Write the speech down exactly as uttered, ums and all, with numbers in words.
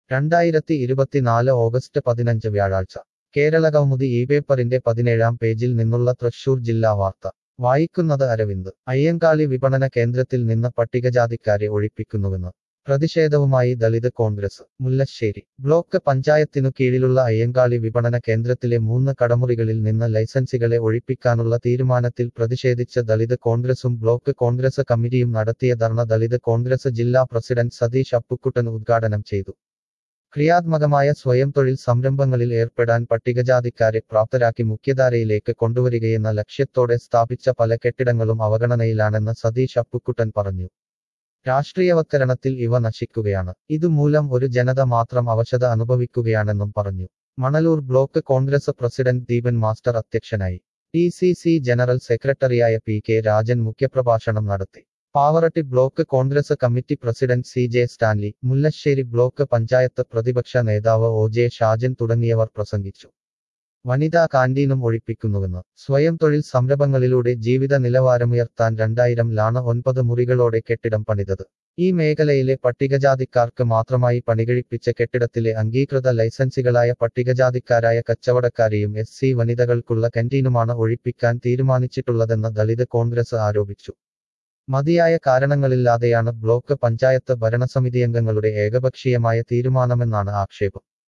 രണ്ടായിരത്തി ഇരുപത്തിനാല് ഓഗസ്റ്റ് പതിനഞ്ച് വ്യാഴാഴ്ച കേരളകൗമുദി ഈ പേപ്പറിന്റെ പതിനേഴാം പേജിൽ നിന്നുള്ള തൃശൂർ ജില്ലാ വാർത്ത വായിക്കുന്നത് അരവിന്ദ്. അയ്യങ്കാളി വിപണന കേന്ദ്രത്തിൽ നിന്ന് പട്ടികജാതിക്കാരെ ഒഴിപ്പിക്കുന്നുവെന്ന് പ്രതിഷേധവുമായി ദളിത് കോൺഗ്രസ്. മുല്ലശ്ശേരി ബ്ലോക്ക് പഞ്ചായത്തിനു കീഴിലുള്ള അയ്യങ്കാളി വിപണന കേന്ദ്രത്തിലെ മൂന്ന് കടമുറികളിൽ നിന്ന് ലൈസൻസികളെ ഒഴിപ്പിക്കാനുള്ള തീരുമാനത്തിൽ പ്രതിഷേധിച്ച് ദളിത് കോൺഗ്രസും ബ്ലോക്ക് കോൺഗ്രസ് കമ്മിറ്റിയും നടത്തിയ ധർണ ദളിത് കോൺഗ്രസ് ജില്ലാ പ്രസിഡന്റ് സതീഷ് അപ്പുക്കുട്ടൻ ഉദ്ഘാടനം ചെയ്തു. ക്രിയാത്മകമായ സ്വയം തൊഴിൽ സംരംഭങ്ങളിൽ ഏർപ്പെടാൻ പട്ടികജാതിക്കാരെ പ്രാപ്തരാക്കി മുഖ്യധാരയിലേക്ക് കൊണ്ടുവരികയെന്ന ലക്ഷ്യത്തോടെ സ്ഥാപിച്ച പല കെട്ടിടങ്ങളും അവഗണനയിലാണെന്ന് സതീഷ് അപ്പുക്കുട്ടൻ പറഞ്ഞു. രാഷ്ട്രീയവത്കരണത്തിൽ ഇവ നശിക്കുകയാണ്. ഇതുമൂലം ഒരു ജനത മാത്രം അവശത അനുഭവിക്കുകയാണെന്നും പറഞ്ഞു. Manalur block Congress president Deepan master അധ്യക്ഷനായി. ഡി സി സി ജനറൽ സെക്രട്ടറിയായ പി കെ രാജൻ മുഖ്യപ്രഭാഷണം നടത്തി. Pavaratty block Congress committee president C J Stanley, Mullassery block panchayat പ്രതിപക്ഷ നേതാവ് ഒ ജെ ഷാജൻ തുടങ്ങിയവർ പ്രസംഗിച്ചു. വനിതാ കാന്റീനും ഒഴിപ്പിക്കുന്നുവെന്ന് സ്വയം തൊഴിൽ സംരംഭങ്ങളിലൂടെ ജീവിത നിലവാരമുയർത്താൻ രണ്ടായിരം ലാണ് ഒൻപത് മുറികളോടെ കെട്ടിടം പണിതത്. ഈ മേഖലയിലെ പട്ടികജാതിക്കാർക്ക് മാത്രമായി പണികഴിപ്പിച്ച കെട്ടിടത്തിലെ അംഗീകൃത ലൈസൻസികളായ പട്ടികജാതിക്കാരായ കച്ചവടക്കാരെയും എസ് സി വനിതകൾക്കുള്ള കന്റീനുമാണ് ഒഴിപ്പിക്കാൻ തീരുമാനിച്ചിട്ടുള്ളതെന്ന് ദളിത് കോൺഗ്രസ് ആരോപിച്ചു. മതിയായ കാരണങ്ങളില്ലാതെയാണ് ബ്ലോക്ക് പഞ്ചായത്ത് ഭരണസമിതിയംഗങ്ങളുടെ ഏകപക്ഷീയമായ തീരുമാനമെന്നാണ് ആക്ഷേപം.